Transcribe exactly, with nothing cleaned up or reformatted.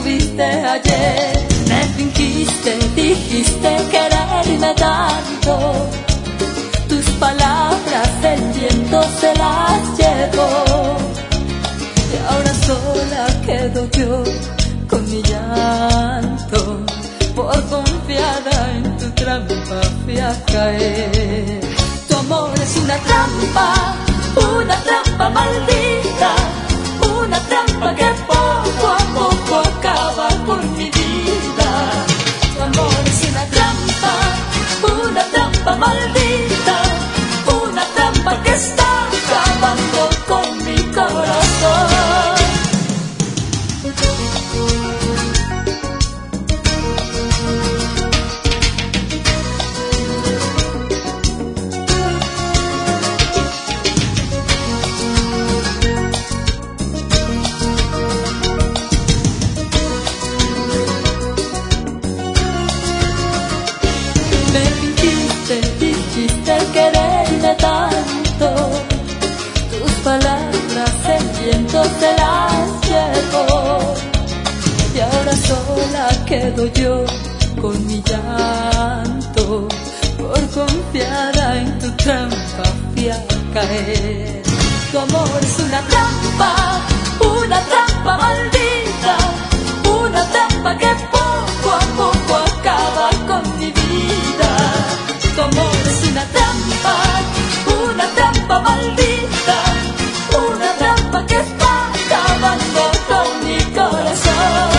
tuviste ayer. Me fingiste, dijiste quererme tanto. Tus palabras el viento se las llevó. Y ahora sola quedo yo con mi llanto. Por confiada en tu trampa fui a caer. Tu amor es una trampa, una trampa maldita, una trampa que poco a poco acaba con mi vida. Tu amor es una trampa, una trampa maldita, una trampa que está acabando con mi corazón. Dijiste quererme tanto, tus palabras el viento te las llevó. Y ahora sola quedo yo con mi llanto. Por confiada en tu trampa fui a caer. Tu amor es una trampa, una trampa maldita, una trampa que poco a poco acaba con mi vida. Tu amor es una trampa, una trampa maldita, una trampa que está acabando con mi corazón.